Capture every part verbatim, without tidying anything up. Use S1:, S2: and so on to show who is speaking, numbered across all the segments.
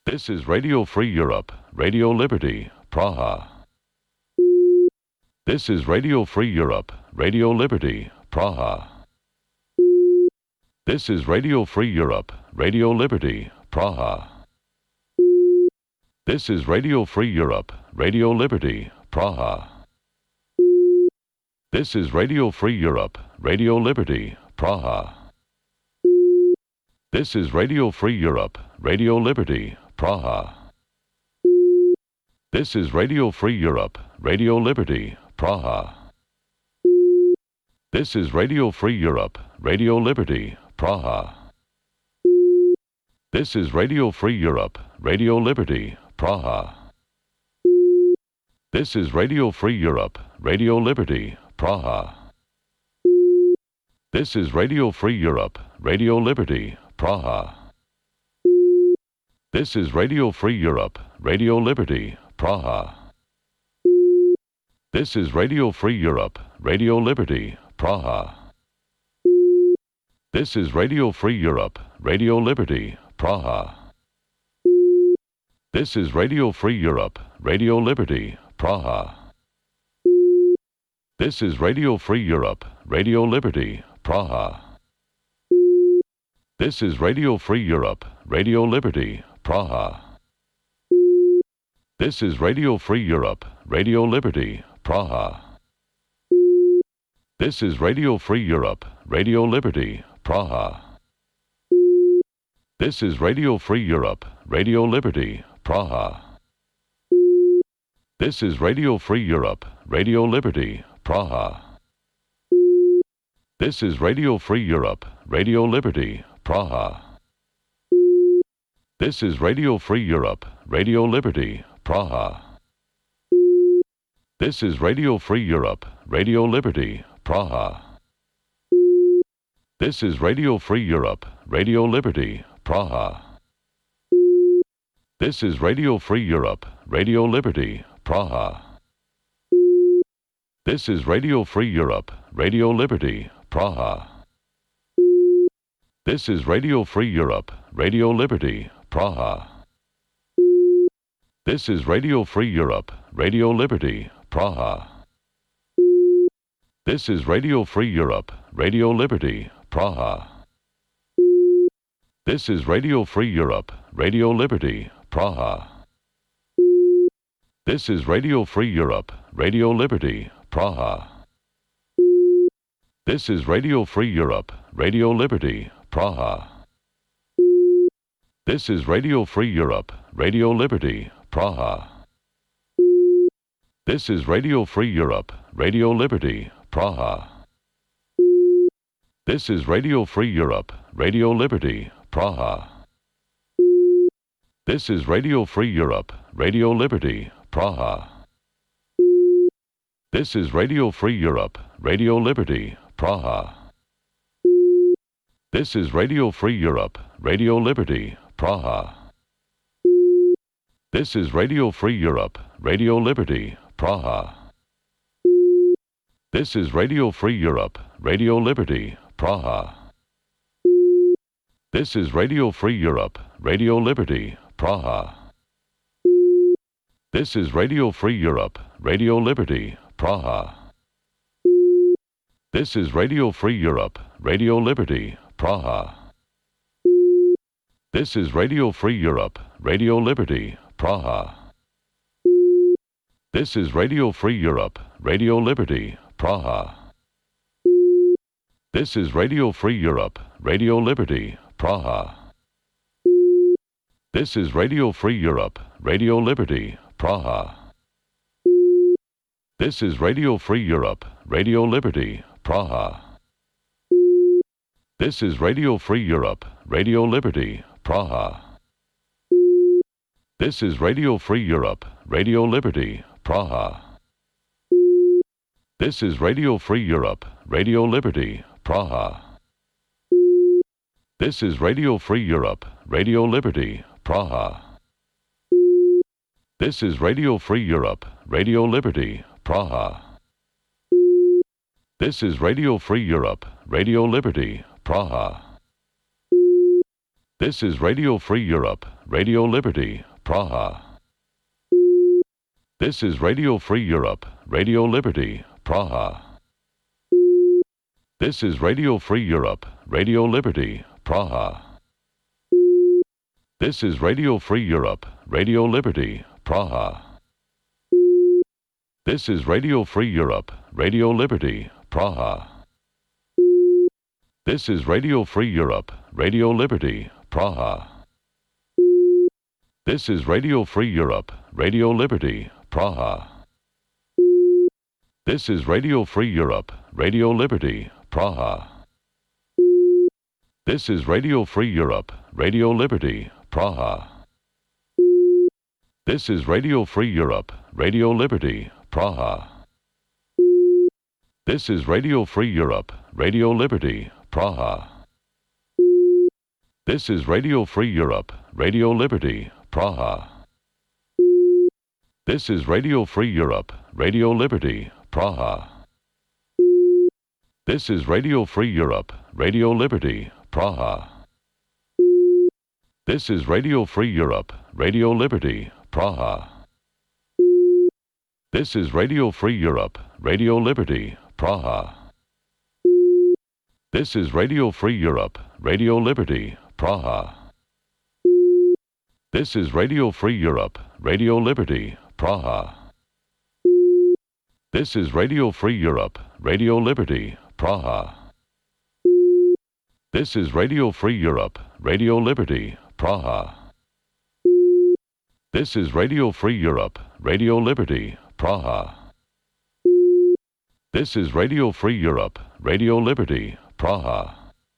S1: This is Radio Free Europe, Radio Liberty, Praha. This is Radio Free Europe, Radio Liberty, Praha. This is Radio Free Europe, Radio Liberty, Praha. This is Radio Free Europe, Radio Liberty, Praha. This is Radio Free Europe, Radio Liberty, Praha. This is Radio Free Europe, Radio Liberty, Praha. This is Radio Free Europe, Radio Liberty, Praha. This is Radio Free Europe, Radio Liberty, Praha. This is Radio Free Europe, Radio Liberty, Praha. This is Radio Free Europe, Radio Liberty, Praha. This is Radio Free Europe, Radio Liberty, Praha. This is Radio Free Europe, Radio Liberty, Praha. This is Radio Free Europe, Radio Liberty, Praha. This is Radio Free Europe, Radio Liberty, Praha. This is Radio Free Europe, Radio Liberty, Praha. This is Radio Free Europe, Radio Liberty, Praha. This is Radio Free Europe, Radio Liberty, Praha. This is Radio Free Europe, Radio Liberty, Praha. This is Radio Free Europe, Radio Liberty, Praha. This is Radio Free Europe, Radio Liberty, Praha. This is Radio Free Europe, Radio Liberty, Praha. This is Radio Free Europe, Radio Liberty, Praha. This is Radio Free Europe, Radio Liberty, Praha. This is Radio Free Europe, Radio Liberty, Praha. This is Radio Free Europe, Radio Liberty, Praha. This is Radio Free Europe, Radio Liberty, Praha. This is Radio Free Europe, Radio Liberty, Praha. This is Radio Free Europe, Radio Liberty, Praha. This is Radio Free Europe, Radio Liberty, Praha. This is Radio Free Europe, Radio Liberty, Praha. This is Radio Free Europe, Radio Liberty, Praha. This is Radio Free Europe, Radio Liberty, Praha. This is Radio Free Europe, Radio Liberty, Praha. This is Radio Free Europe, Radio Liberty, Praha. This is Radio Free Europe, Radio Liberty, Praha. This is Radio Free Europe, Radio Liberty, Praha. This is Radio Free Europe, Radio Liberty, Praha. This is Radio Free Europe, Radio Liberty, Praha. This is Radio Free Europe, Radio Liberty, Praha. This is Radio Free Europe, Radio Liberty, Praha. This is Radio Free Europe, Radio Liberty, Praha. This is Radio Free Europe, Radio Liberty, Praha. This is Radio Free Europe, Radio Liberty, Praha. This is Radio Free Europe, Radio Liberty, Praha. This is Radio Free Europe, Radio Liberty, Praha. This is Radio Free Europe, Radio Liberty, Praha. This is Radio Free Europe, Radio Liberty, Praha. This is Radio Free Europe, Radio Liberty, Praha. This is Radio Free Europe, Radio Liberty, Praha. This is Radio Free Europe, Radio Liberty, Praha. This is Radio Free Europe, Radio Liberty, Praha. This is Radio Free Europe, Radio Liberty, Praha. This is Radio Free Europe, Radio Liberty, Praha. This is Radio Free Europe, Radio Liberty, Praha. This is Radio Free Europe, Radio Liberty, Praha. This is Radio Free Europe, Radio Liberty, Praha. This is Radio Free Europe, Radio Liberty, Praha. This is Radio Free Europe, Radio Liberty, Praha. This is Radio Free Europe, Radio Liberty, Praha. This is Radio Free Europe, Radio Liberty, Praha. This is Radio Free Europe, Radio Liberty, Praha. This is Radio Free Europe, Radio Liberty, Praha. This is Radio Free Europe, Radio Liberty, Praha. This is Radio Free Europe, Radio Liberty, Praha. This is Radio Free Europe, Radio Liberty, Praha. This is Radio Free Europe, Radio Liberty, Praha. This is Radio Free Europe, Radio Liberty, Praha. This is Radio Free Europe, Radio Liberty, Praha. This is Radio Free Europe, Radio Liberty, Praha. This is Radio Free Europe, Radio Liberty, Praha. This is Radio Free Europe, Radio Liberty, Praha. This is Radio Free Europe, Radio Liberty, Praha. This is Radio Free Europe, Radio Liberty, Praha. This is Radio Free Europe, Radio Liberty, Praha. This is Radio Free Europe, Radio Liberty, Praha. This is Radio Free Europe, Radio Liberty, Praha. This is Radio Free Europe, Radio Liberty, Praha.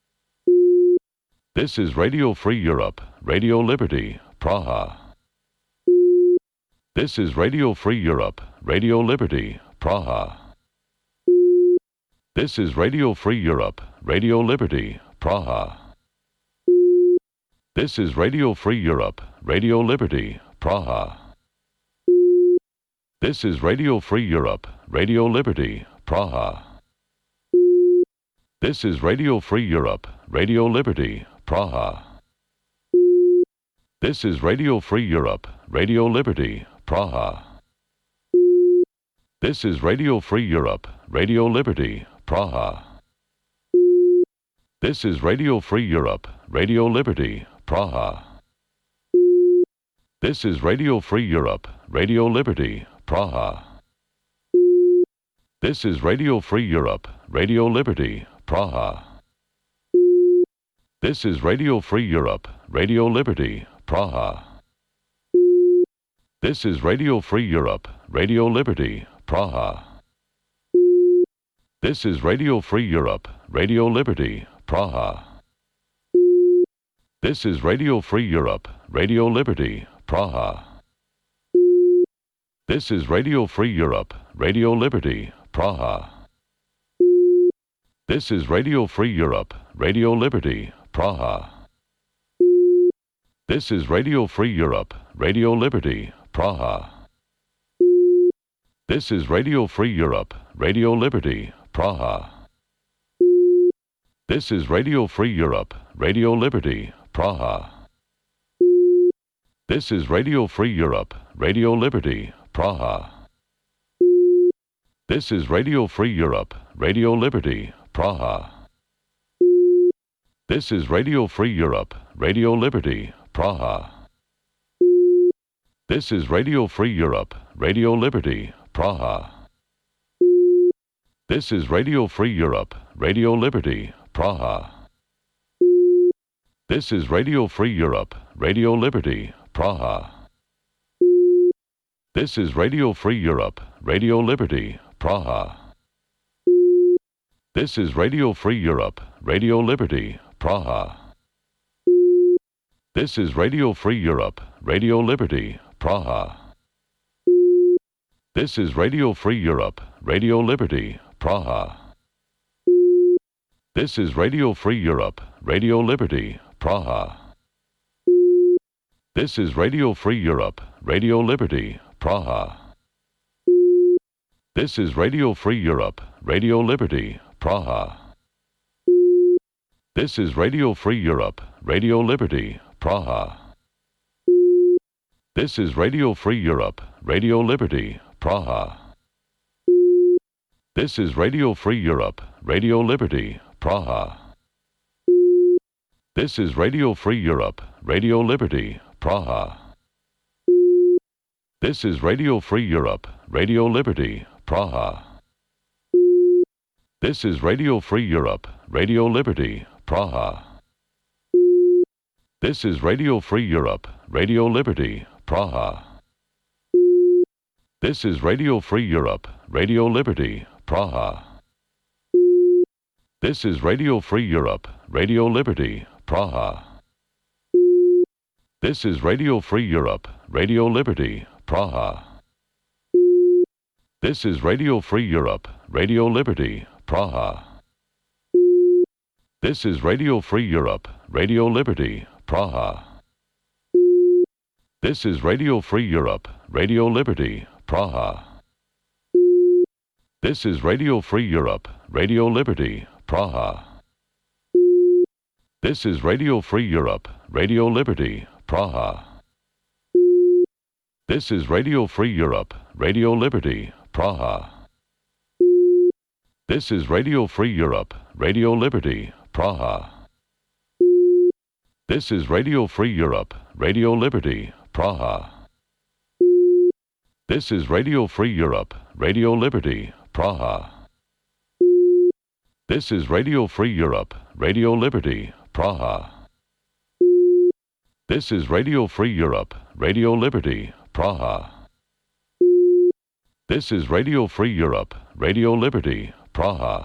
S1: This is Radio Free Europe, Radio Liberty, Praha. This is Radio Free Europe, Radio Liberty, Praha. This is Radio Free Europe, Radio Liberty, Praha. This is Radio Free Europe, Radio Liberty, Praha. This is Radio Free Europe, Radio Liberty, Praha. This is Radio Free Europe, Radio Liberty, Praha. This is Radio Free Europe, Radio Liberty, Praha. This is Radio Free Europe, Radio Liberty, Praha. This is Radio Free Europe, Radio Liberty, Praha. This is Radio Free Europe, Radio Liberty, Praha. This is Radio Free Europe, Radio Liberty, Praha. This is Radio Free Europe, Radio Liberty, Praha. This is Radio Free Europe, Radio Liberty, Praha. This is Radio Free Europe, Radio Liberty, Praha. This is Radio Free Europe, Radio Liberty, Praha. This is Radio Free Europe, Radio Liberty, Praha. This is Radio Free Europe, Radio Liberty, Praha. This is Radio Free Europe, Radio Liberty, Praha. This is Radio Free Europe, Radio Liberty, Praha. This is Radio Free Europe, Radio Liberty, Praha. This is Radio Free Europe, Radio Liberty, Praha. This is Radio Free Europe, Radio Liberty, Praha. This is Radio Free Europe, Radio Liberty, Praha. This is Radio Free Europe, Radio Liberty, Praha. This is Radio Free Europe, Radio Liberty, Praha. This is Radio Free Europe, Radio Liberty, Praha. This is Radio Free Europe, Radio Liberty, Praha. This is Radio Free Europe, Radio Liberty, Praha. This is Radio Free Europe, Radio Liberty, Praha. This is Radio Free Europe, Radio Liberty, Praha. This is Radio Free Europe, Radio Liberty, Praha. This is Radio Free Europe, Radio Liberty, Praha. This is Radio Free Europe, Radio Liberty, Praha. This is Radio Free Europe, Radio Liberty, Praha. This is Radio Free Europe, Radio Liberty, Praha. This is Radio Free Europe, Radio Liberty, Praha. This is Radio Free Europe, Radio Liberty, Praha. This is Radio Free Europe, Radio Liberty, Praha. This is Radio Free Europe, Radio Liberty, Praha. This is Radio Free Europe, Radio Liberty, Praha. This is Radio Free Europe, Radio Liberty, Praha. This is Radio Free Europe, Radio Liberty, Praha. This is Radio Free Europe, Radio Liberty, Praha. This is Radio Free Europe, Radio Liberty, Praha. This is Radio Free Europe, Radio Liberty, Praha. This is Radio Free Europe, Radio Liberty, Praha. This is Radio Free Europe, Radio Liberty, Praha. This is Radio Free Europe, Radio Liberty, Praha. This is Radio Free Europe, Radio Liberty, Praha. This is Radio Free Europe, Radio Liberty, Praha. This is Radio Free Europe, Radio Liberty, Praha. This is Radio Free Europe, Radio Liberty, Praha. This is Radio Free Europe, Radio Liberty, Praha. This is Radio Free Europe, Radio Liberty, Praha. This is Radio Free Europe, Radio Liberty, Praha.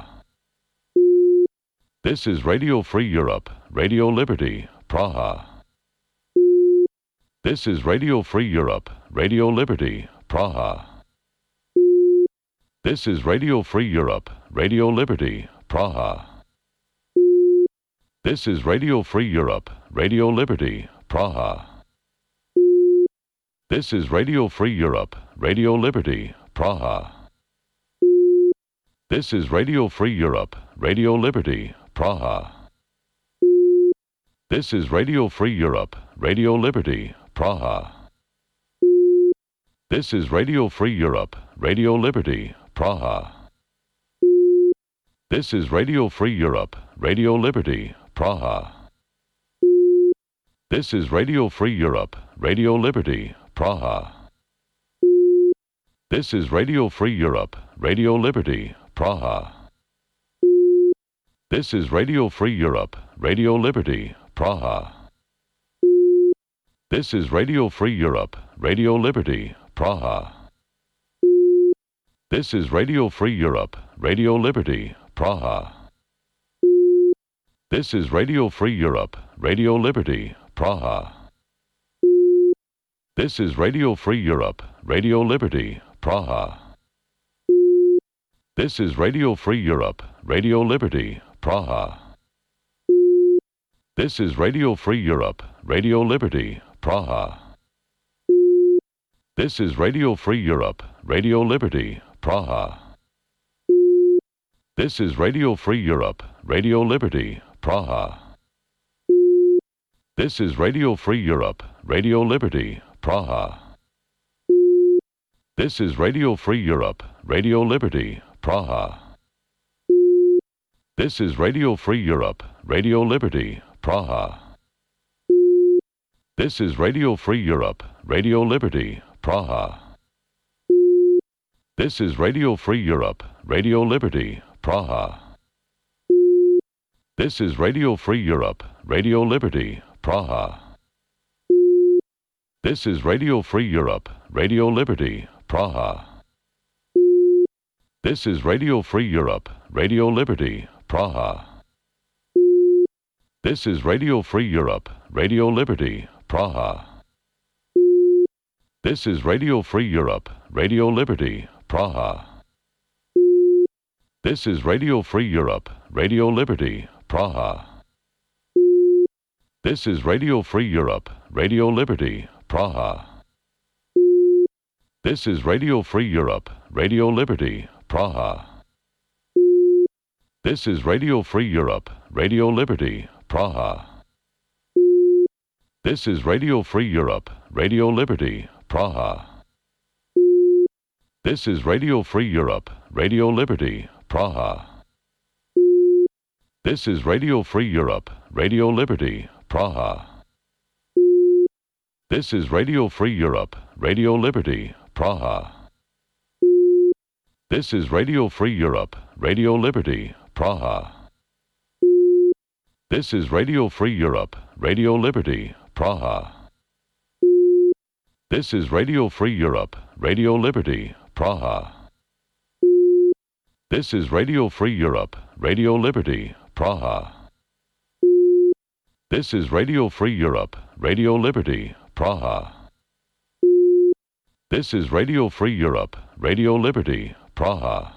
S1: This is Radio Free Europe, Radio Liberty, Praha. This is Radio Free Europe, Radio Liberty, Praha. This is Radio Free Europe, Radio Liberty, Praha. This is Radio Free Europe, Radio Liberty, Praha. This is Radio Free Europe, Radio Liberty, Praha. This is Radio Free Europe, Radio Liberty, Praha. This is Radio Free Europe, Radio Liberty, Praha. This is Radio Free Europe, Radio Liberty, Praha. This is Radio Free Europe, Radio Liberty, Praha. This is Radio Free Europe, Radio Liberty, Praha. This is Radio Free Europe, Radio Liberty, Praha. This is Radio Free Europe, Radio Liberty, Praha. This is Radio Free Europe, Radio Liberty, Praha. This is Radio Free Europe, Radio Liberty, Praha. This is Radio Free Europe, Radio Liberty, Praha. This is Radio Free Europe, Radio Liberty, Praha. This is Radio Free Europe, Radio Liberty, Praha. This is Radio Free Europe, Radio Liberty, Praha. This is Radio Free Europe, Radio Liberty, Praha. This is Radio Free Europe, Radio Liberty, Praha. This is Radio Free Europe, Radio Liberty, Praha. This is Radio Free Europe, Radio Liberty, Praha. This is Radio Free Europe, Radio Liberty, Praha. This is Radio Free Europe, Radio Liberty, Praha. This is Radio Free Europe, Radio Liberty, Praha. This is Radio Free Europe, Radio Liberty, Praha. This is Radio Free Europe, Radio Liberty, Praha. This is Radio Free Europe, Radio Liberty, Praha. This is Radio Free Europe, Radio Liberty, Praha. This is Radio Free Europe, Radio Liberty, Praha. This is Radio Free Europe, Radio Liberty, Praha. This is Radio Free Europe, Radio Liberty, Praha. This is Radio Free Europe, Radio Liberty, Praha. This is Radio Free Europe, Radio Liberty, Praha. This is Radio Free Europe, Radio Liberty, Praha. This is Radio Free Europe, Radio Liberty, Praha. This is Radio Free Europe, Radio Liberty, Praha. This is Radio Free Europe, Radio Liberty, Praha. This is Radio Free Europe, Radio Liberty, Praha. This is Radio Free Europe, Radio Liberty, Praha. This is Radio Free Europe, Radio Liberty, Praha. This is Radio Free Europe, Radio Liberty, Praha. This is Radio Free Europe, Radio Liberty, Praha. This is Radio Free Europe, Radio Liberty, Praha.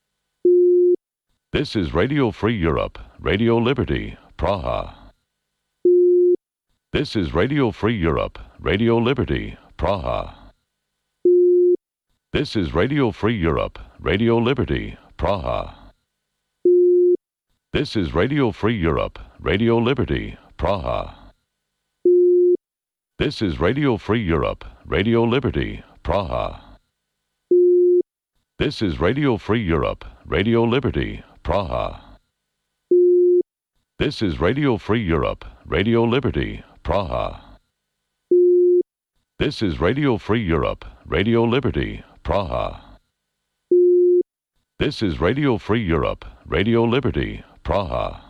S1: This is Radio Free Europe, Radio Liberty, Praha. This is Radio Free Europe, Radio Liberty, Praha. This is Radio Free Europe, Radio Liberty, Praha. This is Radio Free Europe, Radio Liberty, Praha. This is Radio Free Europe, Radio Liberty, Praha. This is Radio Free Europe, Radio Liberty, Praha. This is Radio Free Europe, Radio Liberty, Praha. This is Radio Free Europe, Radio Liberty, Praha. This is Radio Free Europe, Radio Liberty, Praha.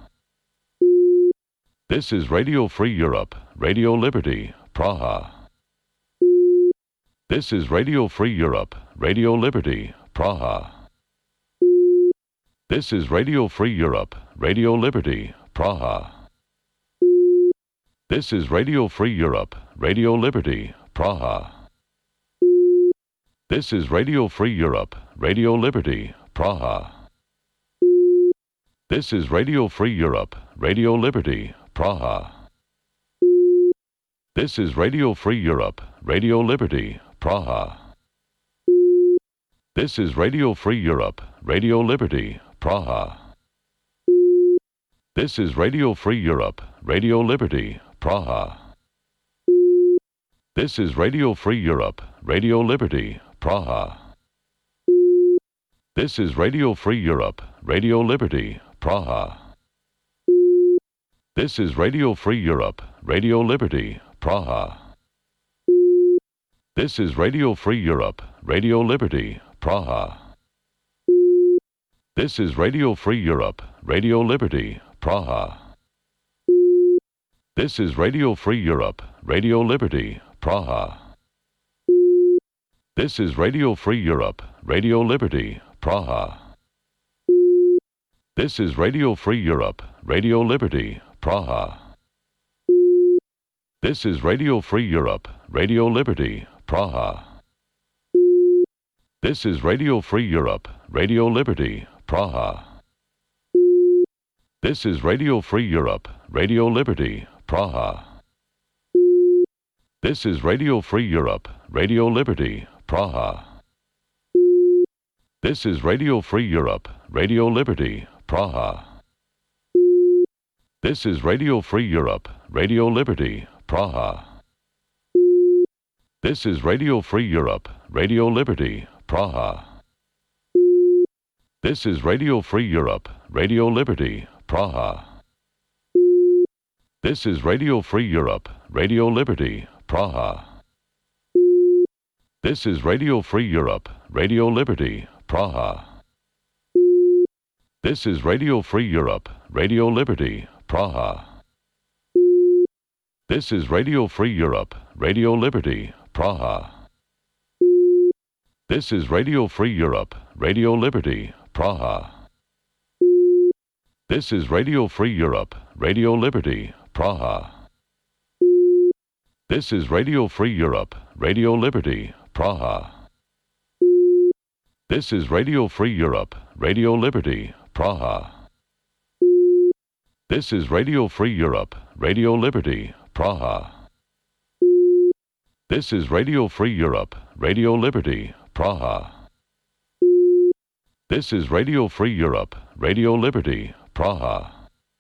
S1: This is Radio Free Europe, Radio Liberty, Praha. This is Radio Free Europe, Radio Liberty, Praha. This is Radio Free Europe, Radio Liberty, Praha. This is Radio Free Europe, Radio Liberty, Praha. This is Radio Free Europe, Radio Liberty, Praha. This is Radio Free Europe, Radio Liberty, Praha. This is Radio Free Europe, Radio Liberty, Praha. This is Radio Free Europe, Radio Liberty, Praha. This is Radio Free Europe, Radio Liberty, Praha. This is Radio Free Europe, Radio Liberty, Praha. This is Radio Free Europe, Radio Liberty, Praha. This is Radio Free Europe, Radio Liberty, Praha. This is Radio Free Europe, Radio Liberty, Praha. This is Radio Free Europe, Radio Liberty, Praha. This is Radio Free Europe, Radio Liberty, Praha. This is Radio Free Europe, Radio Liberty, Praha. This is Radio Free Europe, Radio Liberty, Praha. This is Radio Free Europe, Radio Liberty, Praha. This is Radio Free Europe, Radio Liberty, Praha. This is Radio Free Europe, Radio Liberty, Praha. This is Radio Free Europe, Radio Liberty, Praha. This is Radio Free Europe, Radio Liberty, Praha. This is Radio Free Europe, Radio Liberty, Praha. This is Radio Free Europe, Radio Liberty, Praha. This is Radio Free Europe, Radio Liberty, Praha. This is Radio Free Europe, Radio Liberty, Praha. This is Radio Free Europe, Radio Liberty, Praha. This is Radio Free Europe, Radio Liberty, Praha. This is Radio Free Europe, Radio Liberty, Praha. This is Radio Free Europe, Radio Liberty, Praha. This is Radio Free Europe, Radio Liberty, Praha. This is Radio Free Europe, Radio Liberty, Praha. This is Radio Free Europe, Radio Liberty, Praha. This is Radio Free Europe, Radio Liberty, Praha. This is Radio Free Europe, Radio Liberty, Praha. This is Radio Free Europe, Radio Liberty, Praha.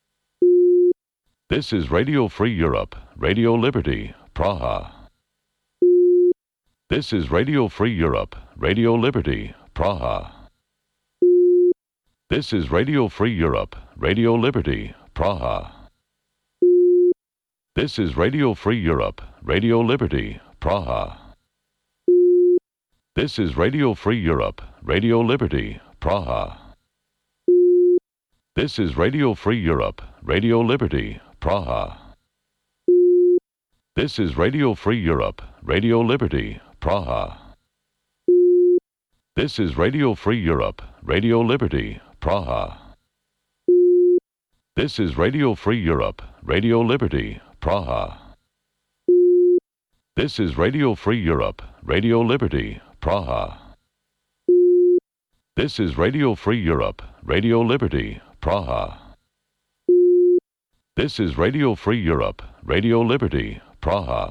S1: This is Radio Free Europe, Radio Liberty, Praha. This is Radio Free Europe, Radio Liberty, Praha. This is Radio Free Europe, Radio Liberty, Praha. This is Radio Free Europe, Radio Liberty, Praha. This is Radio Free Europe, Radio Liberty, Praha. This is Radio Free Europe, Radio Liberty, Praha. This is Radio Free Europe, Radio Liberty, Praha. This is Radio Free Europe, Radio Liberty, Praha. This is Radio Free Europe, Radio Liberty, Praha. This is Radio Free Europe, Radio Liberty, Praha. This is Radio Free Europe, Radio Liberty, Praha. This is Radio Free Europe, Radio Liberty, Praha.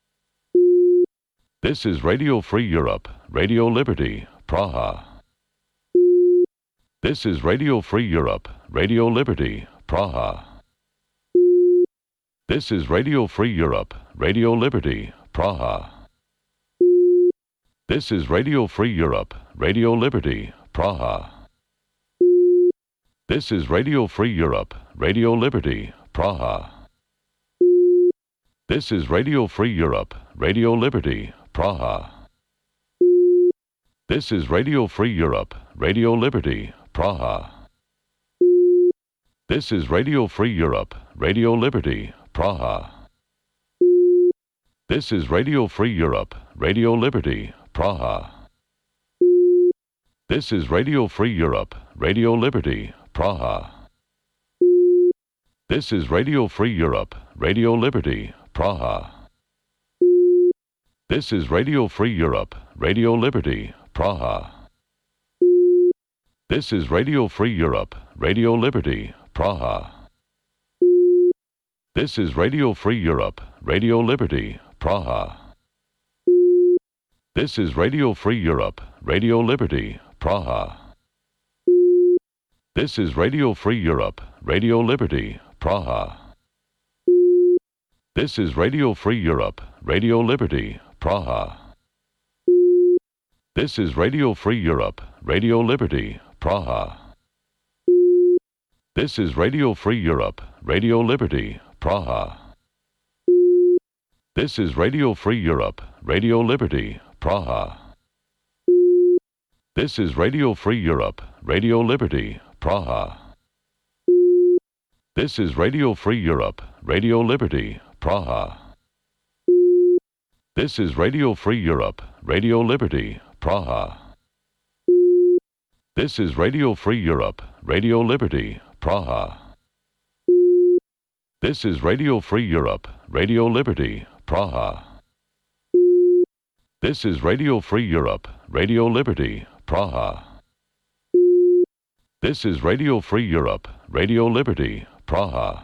S1: This is Radio Free Europe, Radio Liberty, Praha. This is Radio Free Europe, Radio Liberty, Praha. This is Radio Free Europe, Radio Liberty, Praha. This is Radio Free Europe, Radio Liberty, Praha. This is Radio Free Europe, Radio Liberty, Praha. This is Radio Free Europe, Radio Liberty, Praha. This is Radio Free Europe, Radio Liberty, Praha. This is Radio Free Europe, Radio Liberty, Praha. This is Radio Free Europe, Radio Liberty, Praha. This is Radio Free Europe, Radio Liberty, Praha. This is Radio Free Europe, Radio Liberty, Praha. This is Radio Free Europe, Radio Liberty, Praha. This is Radio Free Europe, Radio Liberty, Praha. This is Radio Free Europe, Radio Liberty, Praha. This is Radio Free Europe, Radio Liberty, Praha. This is Radio Free Europe, Radio Liberty, Praha. This is Radio Free Europe, Radio Liberty, Praha. This is Radio Free Europe, Radio Liberty, Praha. This is Radio Free Europe, Radio Liberty, Praha. This is Radio Free Europe, Radio Liberty, Praha. This is Radio Free Europe, Radio Liberty, Praha. This is Radio Free Europe, Radio Liberty, Praha. This is Radio Free Europe, Radio Liberty, Praha. This is Radio Free Europe, Radio Liberty, Praha. This is Radio Free Europe, Radio Liberty, Praha. This is Radio Free Europe, Radio Liberty, Praha. This is Radio Free Europe, Radio Liberty, Praha.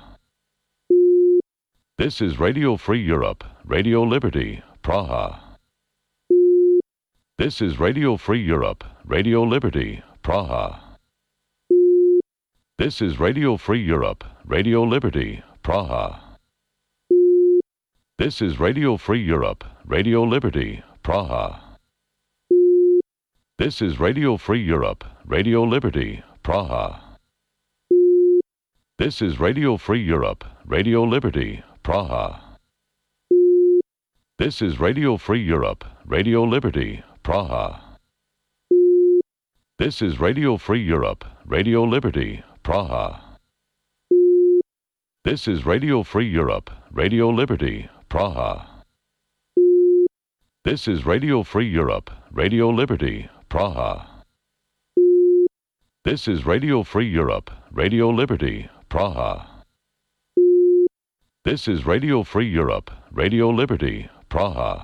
S1: This is Radio Free Europe, Radio Liberty, Praha. This is Radio Free Europe, Radio Liberty, Praha. This is Radio Free Europe, Radio Liberty, Praha. This is Radio Free Europe, Radio Liberty, Praha. This is Radio Free Europe, Radio Liberty, Praha. This is Radio Free Europe, Radio Liberty, Praha. This is Radio Free Europe, Radio Liberty, Praha. This is Radio Free Europe, Radio Liberty, Praha. This is Radio Free Europe, Radio Liberty, Praha. This is Radio Free Europe, Radio Liberty, Praha. This is Radio Free Europe, Radio Liberty, Praha. This is Radio Free Europe, Radio Liberty, Praha.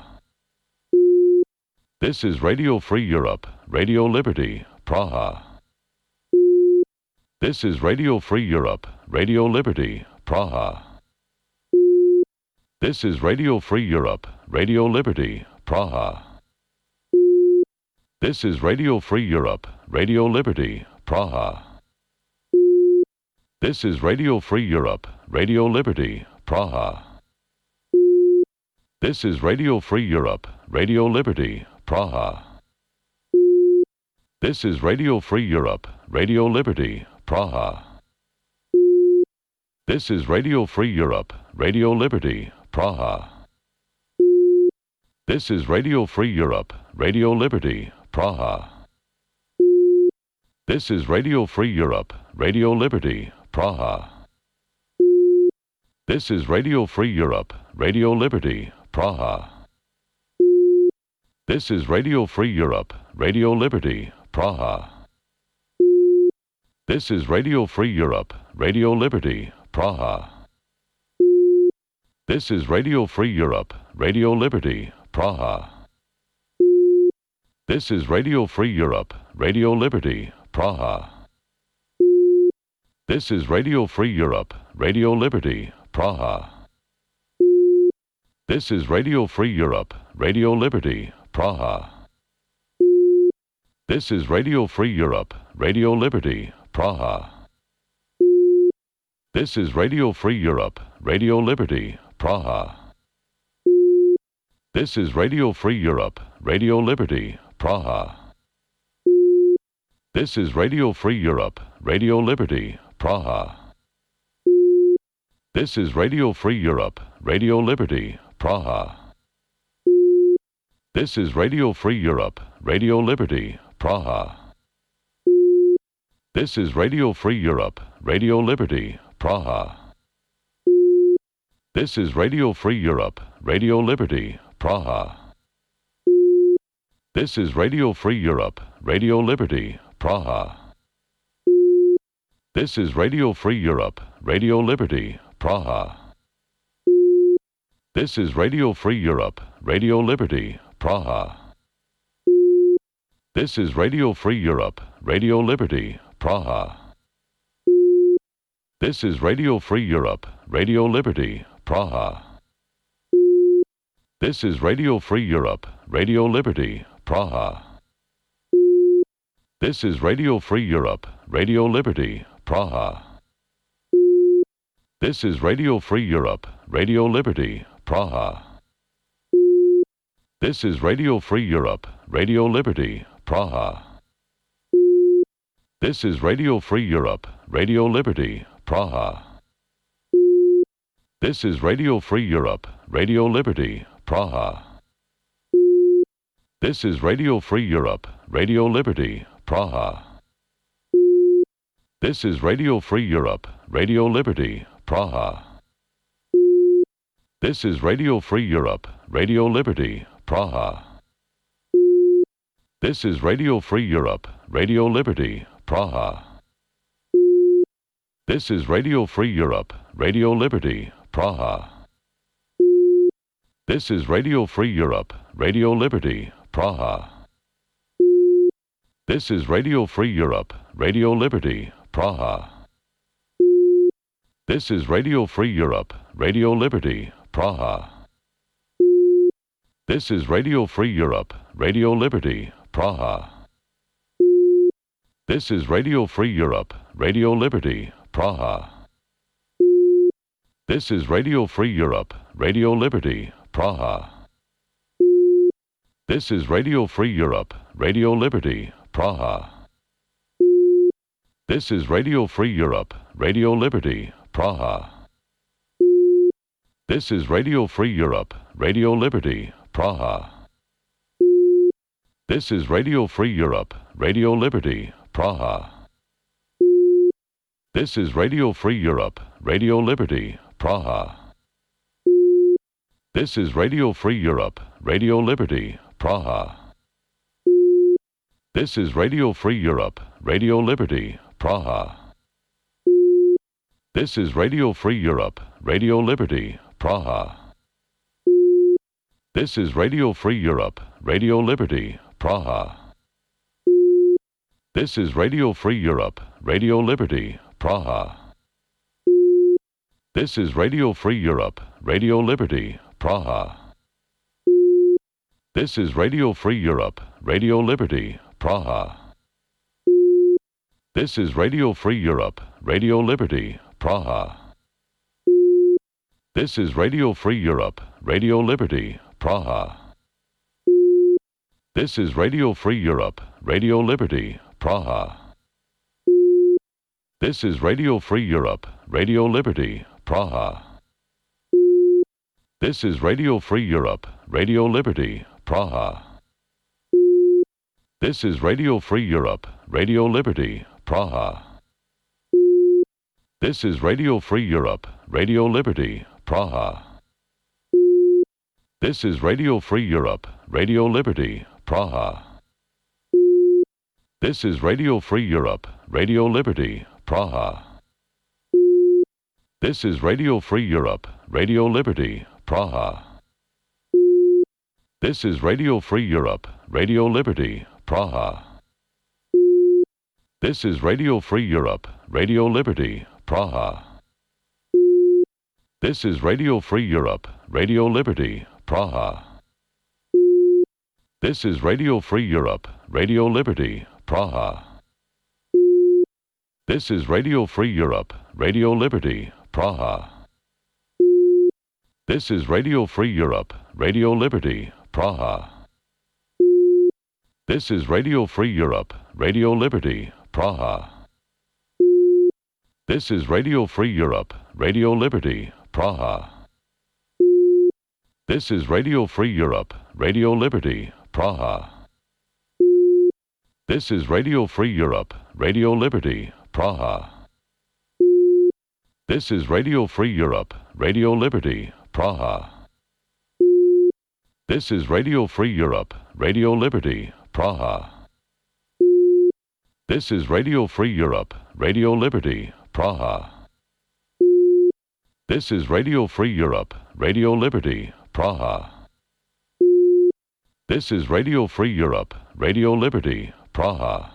S1: This is Radio Free Europe, Radio Liberty, Praha. This is Radio Free Europe, Radio Liberty, Praha. This is Radio Free Europe, Radio Liberty, Praha. This is Radio Free Europe, Radio Liberty, Praha. This is Radio Free Europe, Radio Liberty, Praha. This is Radio Free Europe, Radio Liberty, Praha. This is Radio Free Europe, Radio Liberty, Praha. This is Radio Free Europe, Radio Liberty, Praha. This is Radio Free Europe, Radio Liberty, Praha. This is Radio Free Europe, Radio Liberty, Praha. This is Radio Free Europe, Radio Liberty, Praha. This is Radio Free Europe, Radio Liberty, Praha. This is Radio Free Europe, Radio Liberty, Praha. This is Radio Free Europe, Radio Liberty, Praha. This is Radio Free Europe, Radio Liberty, Praha. This is Radio Free Europe, Radio Liberty, Praha. This is Radio Free Europe, Radio Liberty, Praha. This is Radio Free Europe, Radio Liberty, Praha. This is Radio Free Europe, Radio Liberty, Praha. This is Radio Free Europe, Radio Liberty, Praha. This is Radio Free Europe, Radio Liberty, Praha. This is Radio Free Europe, Radio Liberty, Praha. This is Radio Free Europe, Radio Liberty, Praha. This is Radio Free Europe, Radio Liberty, Praha. This is Radio Free Europe, Radio Liberty, Praha. This is Radio Free Europe, Radio Liberty, Praha. This is Radio Free Europe, Radio Liberty, Praha. This is Radio Free Europe, Radio Liberty, Praha. This is Radio Free Europe, Radio Liberty, Praha. This is Radio Free Europe, Radio Liberty, Praha. This is Radio Free Europe, Radio Liberty, Praha. This is Radio Free Europe, Radio Liberty, Praha. This is Radio Free Europe, Radio Liberty, Praha. This is Radio Free Europe, Radio Liberty, Praha. This is Radio Free Europe, Radio Liberty, Praha. This is Radio Free Europe, Radio Liberty, Praha. This is Radio Free Europe, Radio Liberty, Praha. This is Radio Free Europe, Radio Liberty, Praha. This is Radio Free Europe, Radio Liberty, Praha. This is Radio Free Europe, Radio Liberty, Praha. This is Radio Free Europe, Radio Liberty, Praha. This is Radio Free Europe, Radio Liberty, Praha. This is Radio Free Europe, Radio Liberty, Praha. This is Radio Free Europe, Radio Liberty, Praha. This is Radio Free Europe, Radio Liberty, Praha. This is Radio Free Europe, Radio Liberty, Praha. This is Radio Free Europe, Radio Liberty, Praha. This is Radio Free Europe, Radio Liberty, Praha. This is Radio Free Europe, Radio Liberty, Praha. This is Radio Free Europe, Radio Liberty, Praha. This is Radio Free Europe, Radio Liberty, Praha. This is Radio Free Europe, Radio Liberty, Praha. This is Radio Free Europe, Radio Liberty, Praha. This is Radio Free Europe, Radio Liberty, Praha. This is Radio Free Europe, Radio Liberty, Praha. This is Radio Free Europe, Radio Liberty, Praha. This is Radio Free Europe, Radio Liberty, Praha. This is Radio Free Europe, Radio Liberty, Praha. This is Radio Free Europe, Radio Liberty, Praha. This is Radio Free Europe, Radio Liberty, Praha. This is Radio Free Europe, Radio Liberty, Praha. This is Radio Free Europe, Radio Liberty, Praha. This is Radio Free Europe, Radio Liberty, Praha. This is Radio Free Europe, Radio Liberty, Praha. This is Radio Free Europe, Radio Liberty, Praha. This is Radio Free Europe, Radio Liberty, Praha. This is Radio Free Europe, Radio Liberty, Praha. This is Radio Free Europe, Radio Liberty, Praha. This is Radio Free Europe, Radio Liberty, Praha. This is Radio Free Europe, Radio Liberty, Praha. This is Radio Free Europe, Radio Liberty, Praha. This is Radio Free Europe, Radio Liberty, Praha. This is Radio Free Europe, Radio Liberty, Praha. This is Radio Free Europe, Radio Liberty, Praha. This is Radio Free Europe, Radio Liberty, Praha. This is Radio Free Europe, Radio Liberty, Praha. This is Radio Free Europe, Radio Liberty, Praha. This is Radio Free Europe, Radio Liberty, Praha. This is Radio Free Europe, Radio Liberty, Praha. This is Radio Free Europe, Radio Liberty, Praha. This is Radio Free Europe, Radio Liberty, Praha. This is Radio Free Europe, Radio Liberty, Praha. This is Radio Free Europe, Radio Liberty, Praha. This is Radio Free Europe, Radio Liberty, Praha.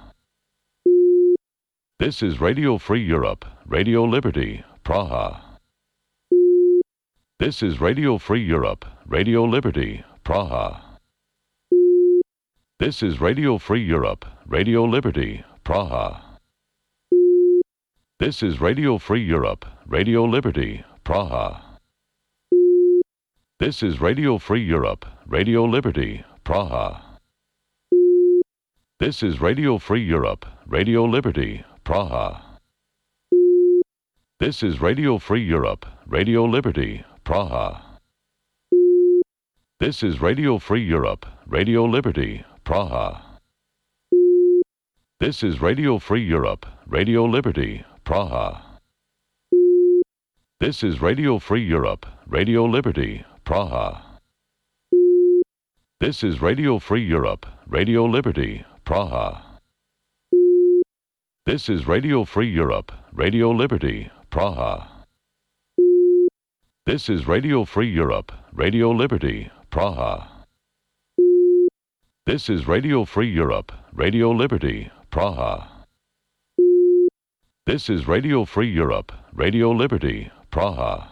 S1: This is Radio Free Europe, Radio Liberty, Praha. This is Radio Free Europe, Radio Liberty, Praha. This is Radio Free Europe, Radio Liberty, Praha. This is Radio Free Europe, Radio Liberty, Praha. This is Radio Free Europe, Radio Liberty, Praha. This is Radio Free Europe, Radio Liberty, Praha. This is Radio Free Europe, Radio Liberty, Praha. This is Radio Free Europe, Radio Liberty, Praha. This is Radio Free Europe, Radio Liberty, Praha. This is Radio Free Europe, Radio Liberty, Praha. This is Radio Free Europe, Radio Liberty, Praha. This is Radio Free Europe, Radio Liberty, Praha. This is Radio Free Europe, Radio Liberty, Praha. This is Radio Free Europe, Radio Liberty, Praha. This is Radio Free Europe, Radio Liberty, Praha.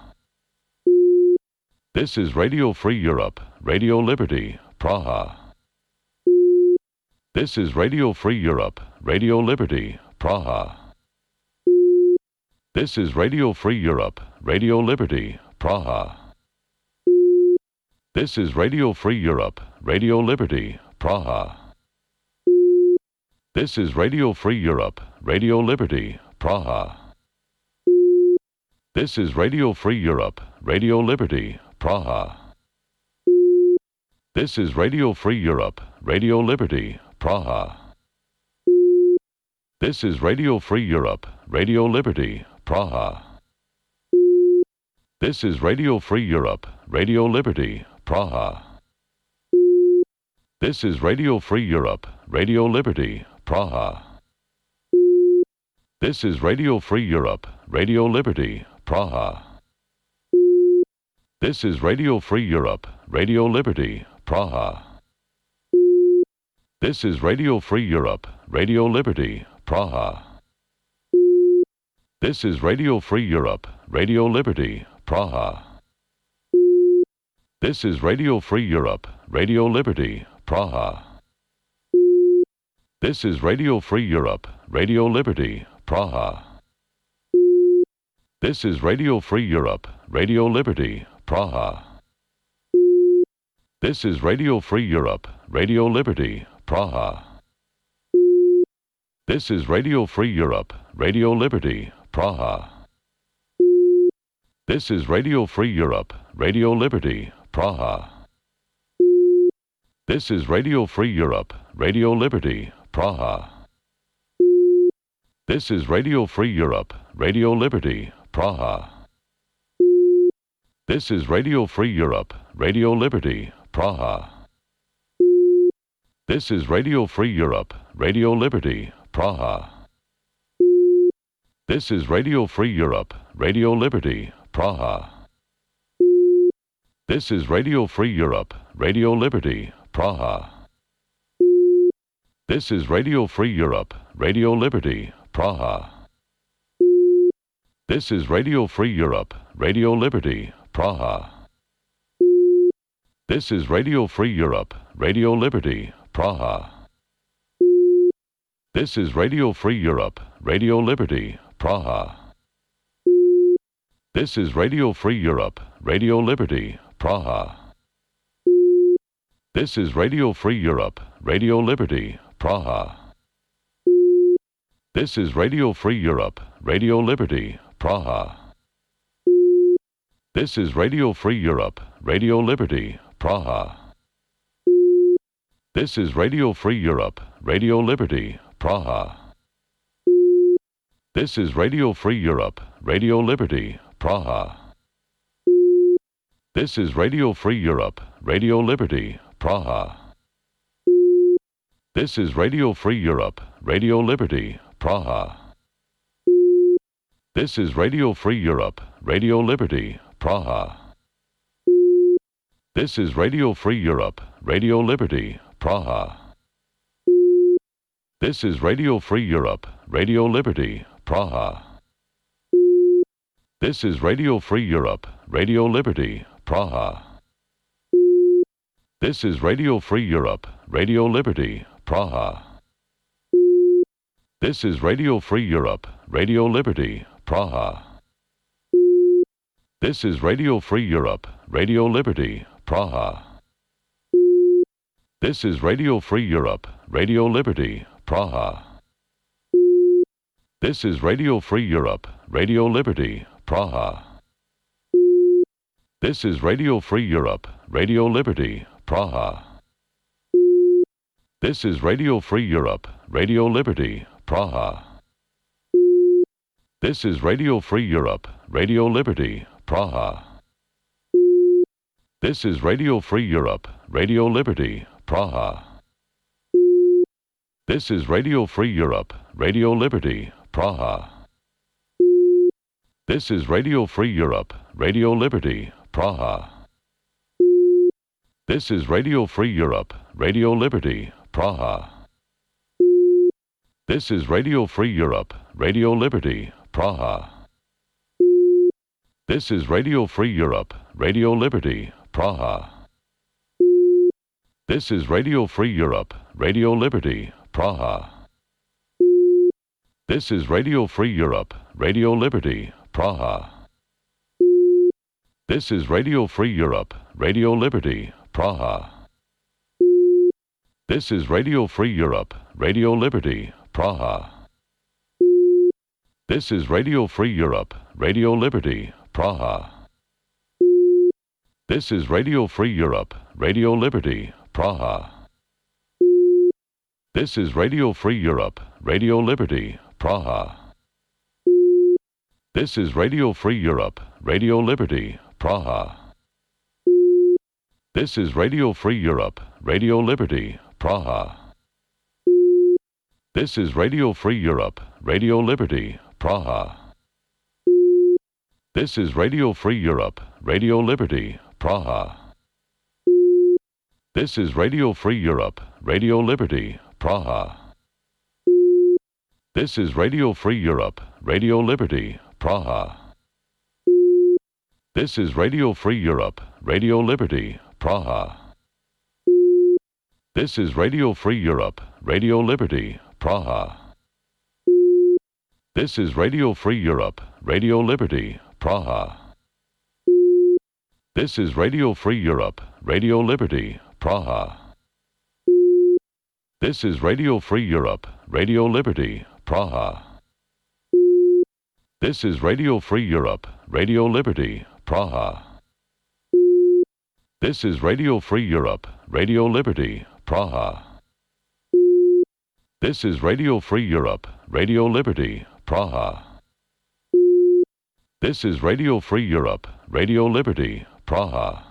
S1: This is Radio Free Europe, Radio Liberty, Praha. This is Radio Free Europe, Radio Liberty, Praha. This is Radio Free Europe, Radio Liberty, Praha. This is Radio Free Europe, Radio Liberty, Praha. This is Radio Free Europe, Radio Liberty, Praha. This is Radio Free Europe, Radio Liberty, Praha. This is Radio Free Europe, Radio Liberty, Praha. This is Radio Free Europe, Radio Liberty, Praha. This is Radio Free Europe, Radio Liberty, Praha. This is Radio Free Europe, Radio Liberty, Praha. This is Radio Free Europe, Radio Liberty, Praha. This is Radio Free Europe, Radio Liberty, Praha. This is Radio Free Europe, Radio Liberty, Praha. This is Radio Free Europe, Radio Liberty, Praha. This is Radio Free Europe, Radio Liberty, Praha. This is Radio Free Europe, Radio Liberty, Praha. This is Radio Free Europe, Radio Liberty, Praha. This is Radio Free Europe, Radio Liberty, Praha. This is Radio Free Europe, Radio Liberty, Praha. This is Radio Free Europe, Radio Liberty, Praha. This is Radio Free Europe, Radio Liberty, Praha. This is Radio Free Europe, Radio Liberty, Praha. This is Radio Free Europe, Radio Liberty, Praha. This is Radio Free Europe, Radio Liberty, Praha. This is Radio Free Europe, Radio Liberty, Praha. This is Radio Free Europe, Radio Liberty, Praha. This is Radio Free Europe, Radio Liberty, Praha. This is Radio Free Europe, Radio Liberty, Praha. This is Radio Free Europe, Radio Liberty, Praha. This is Radio Free Europe, Radio Liberty, Praha. This is Radio Free Europe, Radio Liberty, Praha. This is Radio Free Europe, Radio Liberty, Praha. This is Radio Free Europe, Radio Liberty, Praha. This is Radio Free Europe, Radio Liberty, Praha. This is Radio Free Europe, Radio Liberty, Praha. This is Radio Free Europe, Radio Liberty, Praha. This is Radio Free Europe, Radio Liberty, Praha. This is Radio Free Europe, Radio Liberty, Praha. This is Radio Free Europe, Radio Liberty, Praha. This is Radio Free Europe, Radio Liberty, Praha. This is Radio Free Europe, Radio Liberty, Praha. This is Radio Free Europe, Radio Liberty, Praha. This is Radio Free Europe, Radio Liberty, Praha. This is Radio Free Europe, Radio Liberty, Praha. This is Radio Free Europe, Radio Liberty, Praha. This is Radio Free Europe, Radio Liberty, Praha. This is Radio Free Europe, Radio Liberty, Praha. This is Radio Free Europe, Radio Liberty, Praha. This is Radio Free Europe, Radio Liberty, Praha. This is Radio Free Europe, Radio Liberty, Praha. This is Radio Free Europe, Radio Liberty, Praha. This is Radio Free Europe, Radio Liberty, Praha. This is Radio Free Europe, Radio Liberty, Praha. This is Radio Free Europe, Radio Liberty, Praha. This is Radio Free Europe, Radio Liberty, Praha. This is Radio Free Europe, Radio Liberty, Praha. This is Radio Free Europe, Radio Liberty, Praha. This is Radio Free Europe, Radio Liberty, Praha. This is Radio Free Europe, Radio Liberty, Praha. This is Radio Free Europe, Radio Liberty, Praha. This is Radio Free Europe, Radio Liberty, Praha. This is Radio Free Europe, Radio Liberty, Praha. This is Radio Free Europe, Radio Liberty, Praha. This is Radio Free Europe, Radio Liberty, Praha. This is Radio Free Europe, Radio Liberty, Praha. This is Radio Free Europe, Radio Liberty, Praha. This is Radio Free Europe, Radio Liberty, Praha. This is Radio Free Europe, Radio Liberty, Praha. This is Radio Free Europe, Radio Liberty, Praha. This is Radio Free Europe, Radio Liberty, Praha. This is Radio Free Europe, Radio Liberty, Praha. This is Radio Free Europe, Radio Liberty, Praha. This is Radio Free Europe, Radio Liberty, Praha. This is Radio Free Europe, Radio Liberty, Praha. This is Radio Free Europe, Radio Liberty, Praha. This is Radio Free Europe, Radio Liberty, Praha. This is Radio Free Europe, Radio Liberty, Praha. This is Radio Free Europe, Radio Liberty, Praha.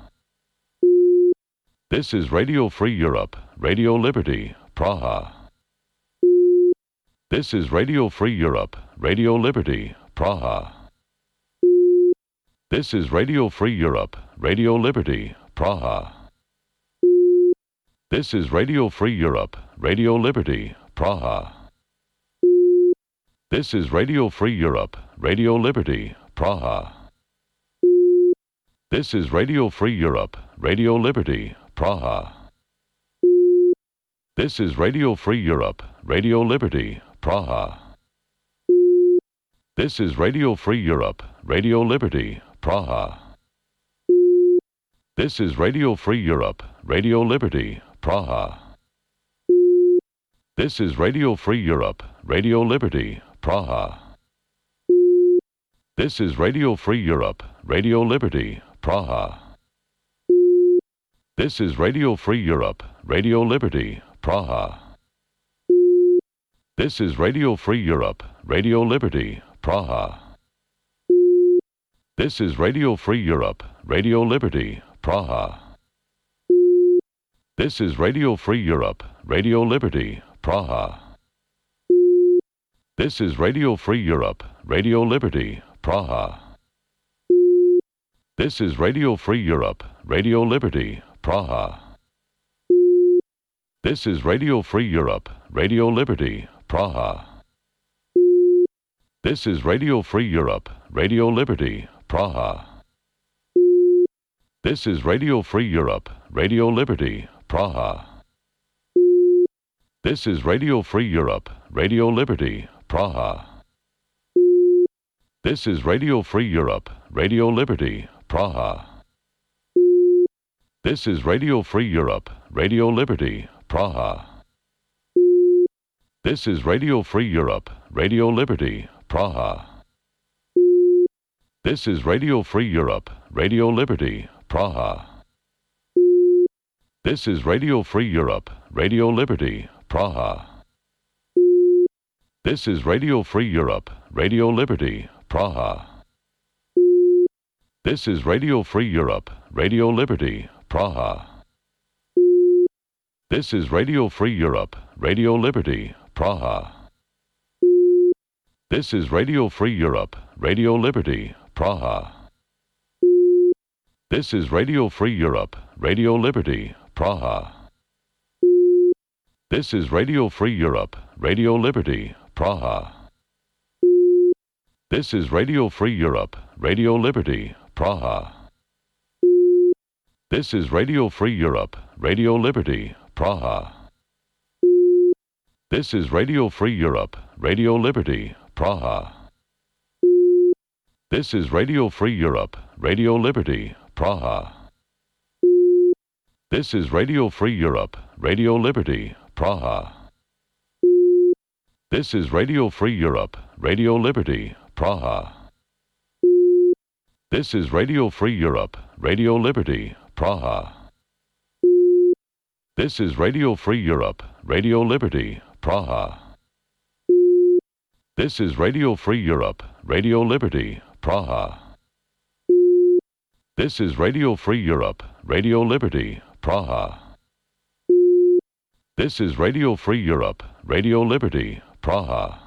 S1: This is Radio Free Europe, Radio Liberty, Praha. This is Radio Free Europe, Radio Liberty, Praha. This is Radio Free Europe, Radio Liberty, Praha. This is Radio Free Europe, Radio Liberty, Praha. This is Radio Free Europe, Radio Liberty, Praha. This is Radio Free Europe, Radio Liberty, Praha. This is Radio Free Europe, Radio Liberty, Praha. This is Radio Free Europe, Radio Liberty, Praha. This is Radio Free Europe, Radio Liberty, Praha. This is Radio Free Europe, Radio Liberty, Praha. This is Radio Free Europe, Radio Liberty, Praha. This is Radio Free Europe, Radio Liberty, Praha. This is Radio Free Europe, Radio Liberty, Praha. This is Radio Free Europe, Radio Liberty, Praha. This is Radio Free Europe, Radio Liberty, Praha. This is Radio Free Europe, Radio Liberty, Praha. This is Radio Free Europe, Radio Liberty, Praha. This is Radio Free Europe, Radio Liberty, Praha. This is Radio Free Europe, Radio Liberty, Praha. This is Radio Free Europe, Radio Liberty, Praha. This is Radio Free Europe, Radio Liberty, Praha. This is Radio Free Europe, Radio Liberty, Praha. This is Radio Free Europe, Radio Liberty, Praha. This is Radio Free Europe, Radio Liberty, Praha. This is Radio Free Europe, Radio Liberty, Praha. This is Radio Free Europe, Radio Liberty, Praha. This is Radio Free Europe, Radio Liberty, Praha. This is Radio Free Europe, Radio Liberty, Praha. This is Radio Free Europe, Radio Liberty, Praha. This is Radio Free Europe, Radio Liberty, Praha. This is Radio Free Europe, Radio Liberty, Praha. This is Radio Free Europe, Radio Liberty, Praha. This is Radio Free Europe, Radio Liberty, Praha. This is Radio Free Europe, Radio Liberty, Praha. This is Radio Free Europe, Radio Liberty, Praha. This is Radio Free Europe, Radio Liberty, Praha. This is Radio Free Europe, Radio Liberty, Praha. This is Radio Free Europe, Radio Liberty, Praha. This is Radio Free Europe, Radio Liberty, Praha. This is Radio Free Europe, Radio Liberty, Praha. This is Radio Free Europe, Radio Liberty, Praha. This is Radio Free Europe, Radio Liberty, Praha. This is Radio Free Europe, Radio Liberty, Praha.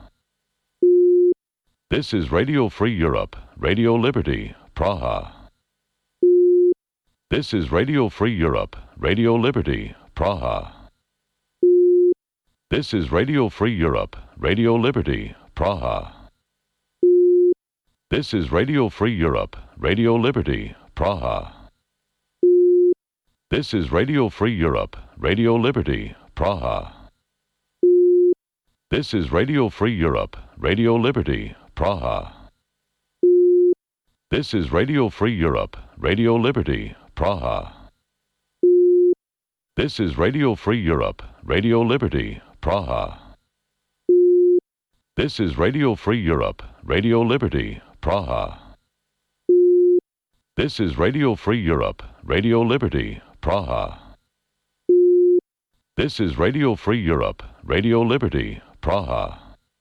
S1: This is Radio Free Europe, Radio Liberty, Praha. This is Radio Free Europe, Radio Liberty, Praha. This is Radio Free Europe, Radio Liberty, Praha. This is Radio Free Europe, Radio Liberty, Praha. This is Radio Free Europe, Radio Liberty, Praha. This is Radio Free Europe, Radio Liberty, Praha. This is Radio Free Europe, Radio Liberty, Praha. This is Radio Free Europe, Radio Liberty, Praha. This is Radio Free Europe, Radio Liberty, Praha. This is Radio Free Europe, Radio Liberty, Praha. This is Radio Free Europe, Radio Liberty, Praha.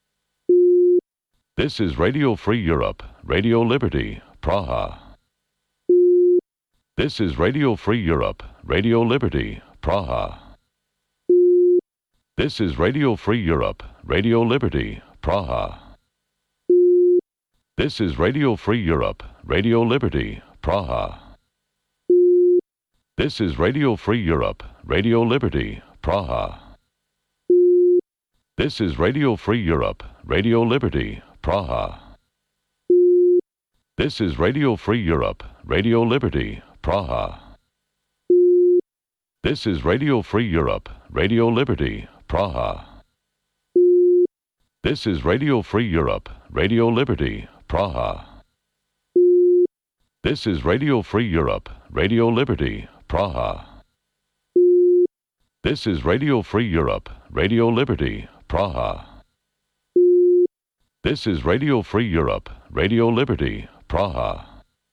S1: This is Radio Free Europe, Radio Liberty, Praha. This is Radio Free Europe, Radio Liberty, Praha. This is Radio Free Europe, Radio Liberty, Praha. This is Radio Free Europe, Radio Liberty, Praha. This is Radio Free Europe, Radio Liberty, Praha. This is Radio Free Europe, Radio Liberty, Praha. This is Radio Free Europe, Radio Liberty, Praha. This is Radio Free Europe, Radio Liberty, Praha. This is Radio Free Europe, Radio Liberty, Praha. This is Radio Free Europe, Radio Liberty, Praha. This is Radio Free Europe, Radio Liberty, Praha. This is Radio Free Europe, Radio Liberty, Praha.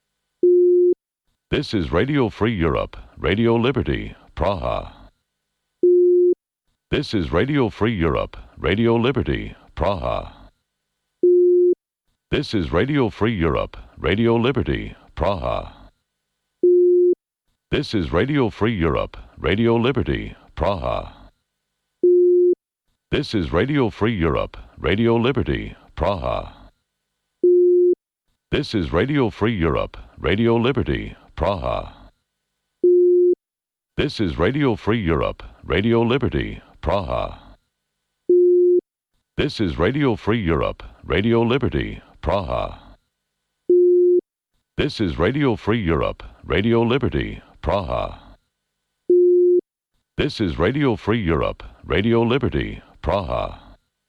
S1: This is Radio Free Europe, Radio Liberty, Praha. This is Radio Free Europe, Radio Liberty, Praha. This is Radio Free Europe, Radio Liberty, Praha. This is Radio Free Europe, Radio Liberty, Praha. This is Radio Free Europe, Radio Liberty, Praha. This is Radio Free Europe, Radio Liberty, Praha. This is Radio Free Europe, Radio Liberty, Praha. This is Radio Free Europe, Radio Liberty, Praha. This is Radio Free Europe, Radio Liberty, Praha. This is Radio Free Europe, Radio Liberty, Praha.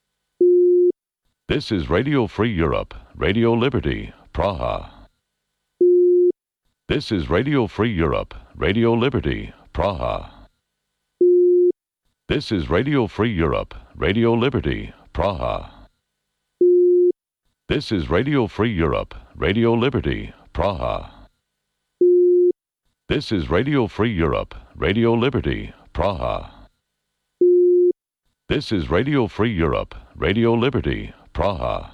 S1: This is Radio Free Europe, Radio Liberty, Praha. This is Radio Free Europe, Radio Liberty, Praha. This is Radio Free Europe, Radio Liberty, Praha. This is Radio Free Europe, Radio Liberty, Praha. This is Radio Free Europe, Radio Liberty, Praha. This is Radio Free Europe, Radio Liberty, Praha.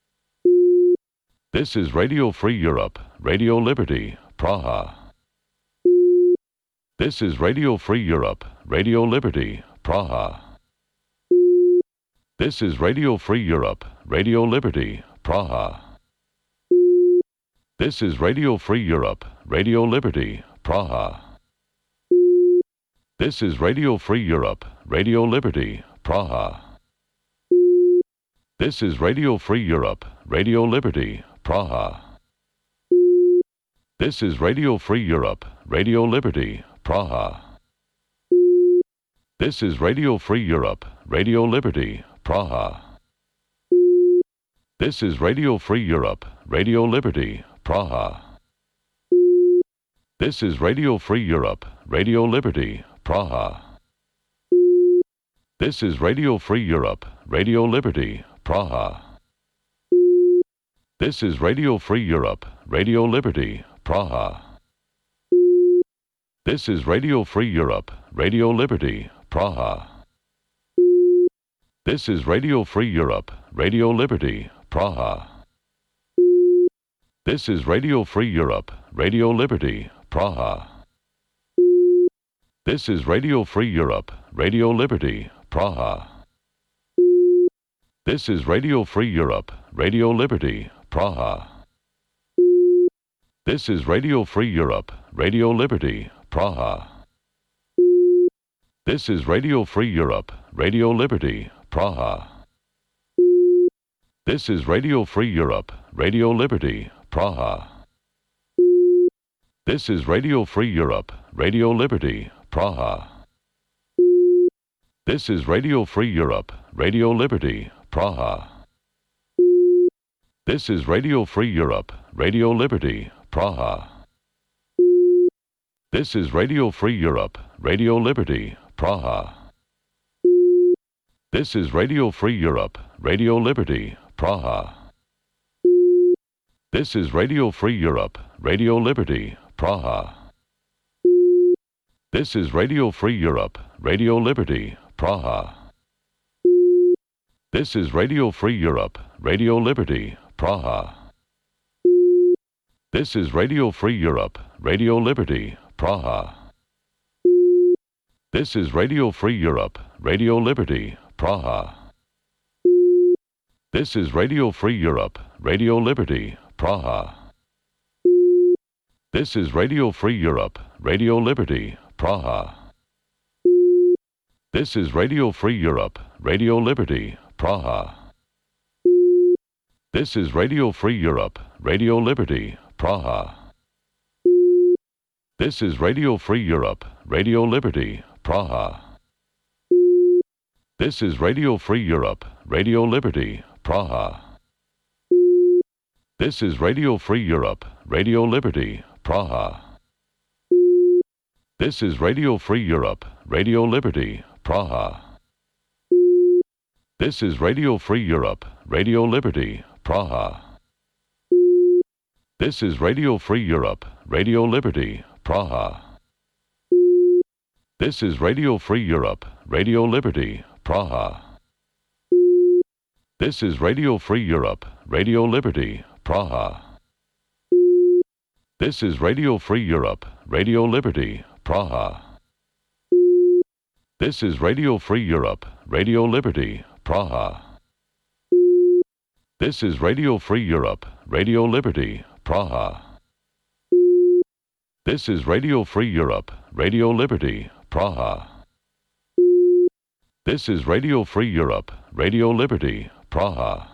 S1: This is Radio Free Europe, Radio Liberty, Praha. This is Radio Free Europe, Radio Liberty, Praha. This is Radio Free Europe, Radio Liberty, Praha. This is Radio Free Europe, Radio Liberty, Praha. This is Radio Free Europe, Radio Liberty, Praha. This is Radio Free Europe, Radio Liberty, Praha. This is Radio Free Europe, Radio Liberty, Praha. This is Radio Free Europe, Radio Liberty, Praha. This is Radio Free Europe, Radio Liberty, Praha. This is Radio Free Europe, Radio Liberty, Praha. This is Radio Free Europe, Radio Liberty, Praha. This is Radio Free Europe, Radio Liberty, Praha. This is Radio Free Europe, Radio Liberty, Praha. This is Radio Free Europe, Radio Liberty, Praha. This is Radio Free Europe, Radio Liberty, Praha. This is Radio Free Europe, Radio Liberty, Praha. This is Radio Free Europe, Radio Liberty, Praha. This is Radio Free Europe, Radio Liberty, Praha. This is Radio Free Europe, Radio Liberty, Praha. This is Radio Free Europe, Radio Liberty, Praha. This is Radio Free Europe, Radio Liberty, Praha. This is Radio Free Europe, Radio Liberty, Praha. This is Radio Free Europe, Radio Liberty, Praha. This is Radio Free Europe, Radio Liberty, Praha. This is Radio Free Europe, Radio Liberty, Praha. This is Radio Free Europe, Radio Liberty, Praha. This is Radio Free Europe, Radio Liberty, Praha. This is Radio Free Europe, Radio Liberty, Praha. This is Radio Free Europe, Radio Liberty, Praha. This is Radio Free Europe, Radio Liberty, Praha. This is Radio Free Europe, Radio Liberty, Praha. This is Radio Free Europe, Radio Liberty, Praha. This is Radio Free Europe, Radio Liberty, Praha. This is Radio Free Europe, Radio Liberty, Praha. This is Radio Free Europe, Radio Liberty, Praha. This is Radio Free Europe, Radio Liberty, Praha. This is Radio Free Europe, Radio Liberty, Praha. This is Radio Free Europe, Radio Liberty, Praha. This is Radio Free Europe, Radio Liberty, Praha. This is Radio Free Europe, Radio Liberty, Praha. This is Radio Free Europe, Radio Liberty, Praha. This is Radio Free Europe, Radio Liberty, Praha. This is Radio Free Europe, Radio Liberty, Praha. This is Radio Free Europe, Radio Liberty, Praha. This is Radio Free Europe, Radio Liberty, Praha. This is Radio Free Europe, Radio Liberty, Praha. This is Radio Free Europe, Radio Liberty, Praha.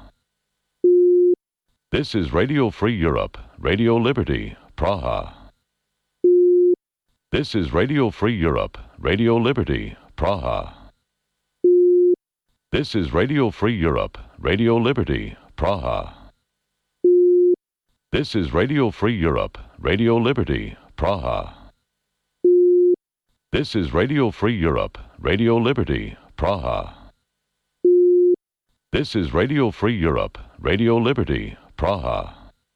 S1: This is Radio Free Europe, Radio Liberty, Praha. This is Radio Free Europe, Radio Liberty, Praha. This is Radio Free Europe, Radio Liberty, Praha. This is Radio Free Europe, Radio Liberty, Praha. This is Radio Free Europe, Radio Liberty, Praha. This is Radio Free Europe, Radio Liberty, Praha.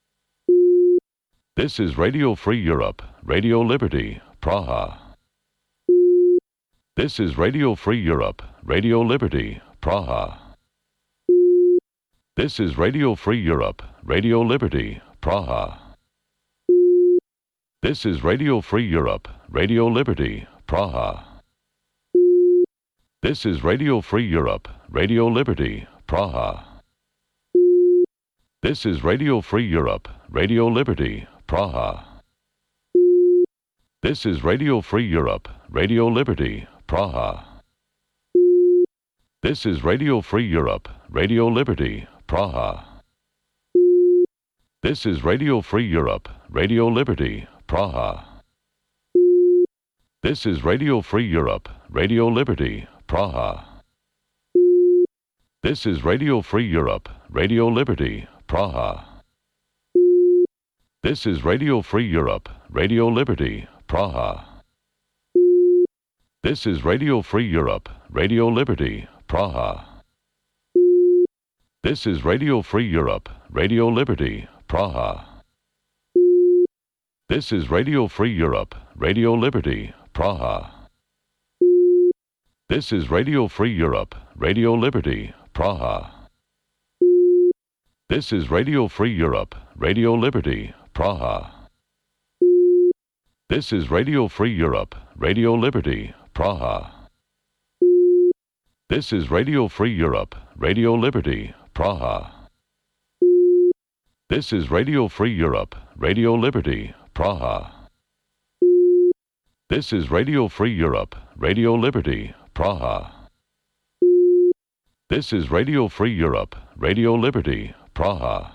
S1: This is Radio Free Europe, Radio Liberty, Praha. This is Radio Free Europe, Radio Liberty, Praha. This is Radio Free Europe, Radio Liberty, Praha. This is Radio Free Europe, Radio Liberty, Praha. This is Radio Free Europe, Radio Liberty, Praha. This is Radio Free Europe, Radio Liberty, Praha. This is Radio Free Europe, Radio Liberty, Praha. This is Radio Free Europe, Radio Liberty, Praha. This is Radio Free Europe, Radio Liberty, Praha. This is Radio Free Europe, Radio Liberty, Praha. This is Radio Free Europe, Radio Liberty, Praha. This is Radio Free Europe, Radio Liberty, Praha. This is Radio Free Europe, Radio Liberty, Praha. This is Radio Free Europe, Radio Liberty, Praha. This is Radio Free Europe, Radio Liberty, Praha. This is Radio Free Europe, Radio Liberty, Praha. This is Radio Free Europe, Radio Liberty, Praha. This is Radio Free Europe, Radio Liberty, Praha. This is Radio Free Europe, Radio Liberty, Praha. This is Radio Free Europe, Radio Liberty, Praha. This is Radio Free Europe, Radio Liberty, Praha. This is Radio Free Europe, Radio Liberty, Praha.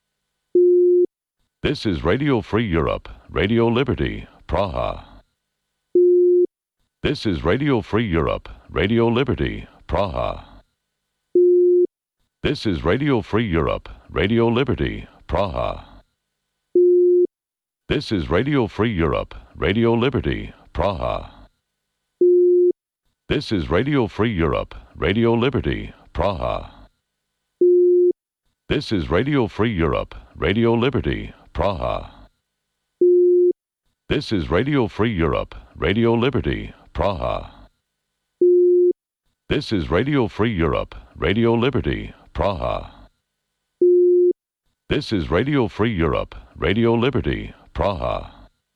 S1: This is Radio Free Europe, Radio Liberty, Praha. This is Radio Free Europe, Radio Liberty, Praha. This is Radio Free Europe, Radio Liberty, Praha. This is Radio Free Europe, Radio Liberty, Praha. This is Radio Free Europe, Radio Liberty, Praha. This is Radio Free Europe, Radio Liberty, Praha. This is Radio Free Europe, Radio Liberty, Praha. This is Radio Free Europe, Radio Liberty, Praha. This is Radio Free Europe, Radio Liberty, Praha.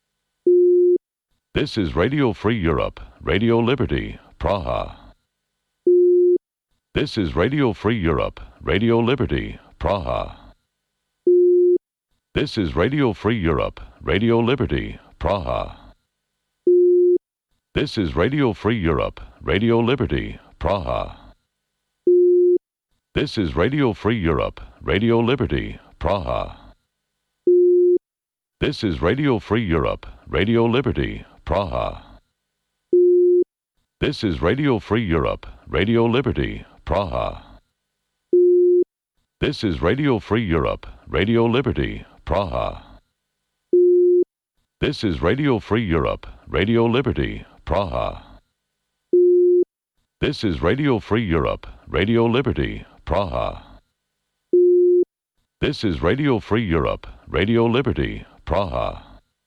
S1: This is Radio Free Europe, Radio Liberty, Praha. This is Radio Free Europe, Radio Liberty, Praha. This is Radio Free Europe, Radio Liberty, Praha. This is Radio Free Europe, Radio Liberty, Praha. This is Radio Free Europe, Radio Liberty, Praha. This is Radio Free Europe, Radio Liberty, Praha. This is Radio Free Europe, Radio Liberty, Praha. This is Radio Free Europe, Radio Liberty, Praha. This is Radio Free Europe, Radio Liberty, Praha. This is Radio Free Europe, Radio Liberty, Praha. This is Radio Free Europe, Radio Liberty, Praha.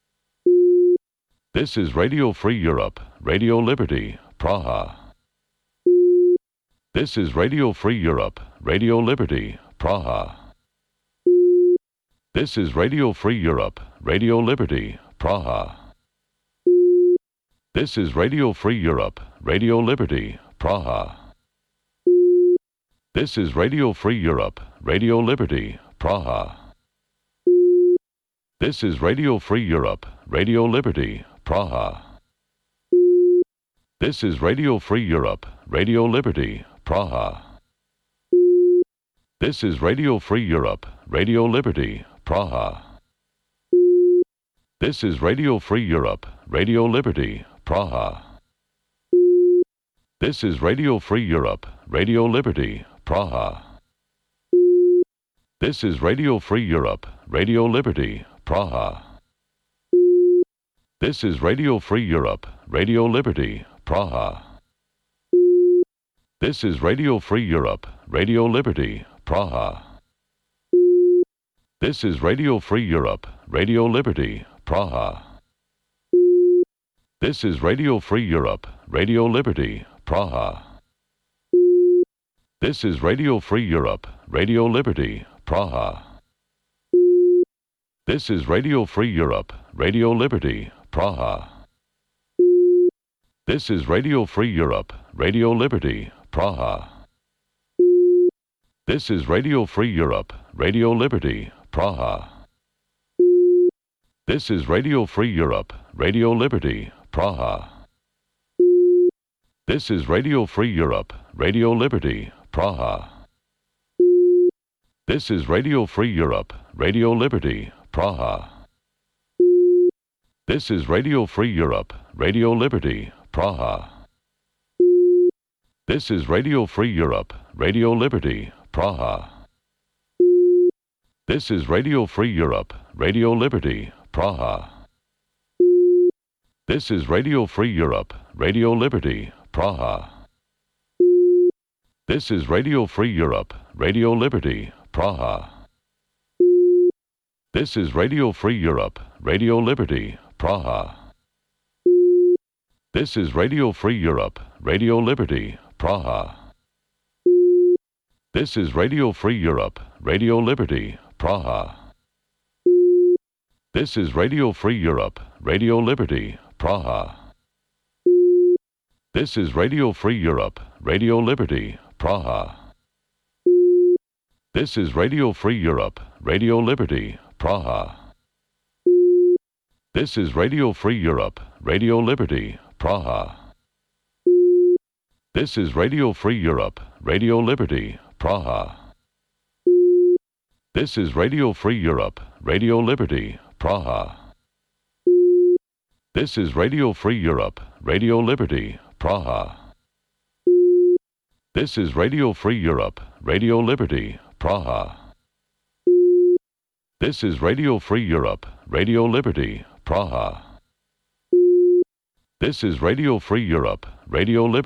S1: This is Radio Free Europe, Radio Liberty, Praha. This is Radio Free Europe, Radio Liberty, Praha. This is Radio Free Europe, Radio Liberty, Praha. This is Radio Free Europe, Radio Liberty, Praha. This is Radio Free Europe, Radio Liberty, Praha. This is Radio Free Europe, Radio Liberty, Praha. This is Radio Free Europe, Radio Liberty, Praha. This is Radio Free Europe, Radio Liberty, Praha. This is Radio Free Europe, Radio Liberty, Praha. This is Radio Free Europe, Radio Liberty, Praha. This is Radio Free Europe, Radio Liberty, Praha. This is Radio Free Europe, Radio Liberty, Praha. This is Radio Free Europe, Radio Liberty, Praha. This is Radio Free Europe, Radio Liberty, Praha. This is Radio Free Europe, Radio Liberty, Praha. This is Radio Free Europe, Radio Liberty, Praha. This is Radio Free Europe, Radio Liberty, Praha. This is Radio Free Europe, Radio Liberty, Praha. This is Radio Free Europe, Radio Liberty, Praha. This is Radio Free Europe, Radio Liberty, Praha. This is Radio Free Europe, Radio Liberty, Praha. This is Radio Free Europe, Radio Liberty, Praha. This is Radio Free Europe, Radio Liberty, Praha. This is Radio Free Europe, Radio Liberty, Praha. This is Radio Free Europe, Radio Liberty, Praha. This is Radio Free Europe, Radio Liberty, Praha. This is Radio Free Europe, Radio Liberty, Praha. This is Radio Free Europe, Radio Liberty, Praha. This is Radio Free Europe, Radio Liberty, Praha. This is Radio Free Europe, Radio Liberty, Praha. This is Radio Free Europe, Radio Liberty, Praha. This is Radio Free Europe, Radio Liberty, Praha. This is Radio Free Europe, Radio Liberty, Praha. This is Radio Free Europe, Radio Liberty, Praha. This is Radio Free Europe, Radio Liberty, Praha. This is Radio Free Europe, Radio Liberty, Praha. This is Radio Free Europe, Radio Liberty, Praha. This is Radio Free Europe, Radio Liberty, Praha. This is Radio Free Europe, Radio Liberty, Praha. This is Radio Free Europe, Radio Liberty.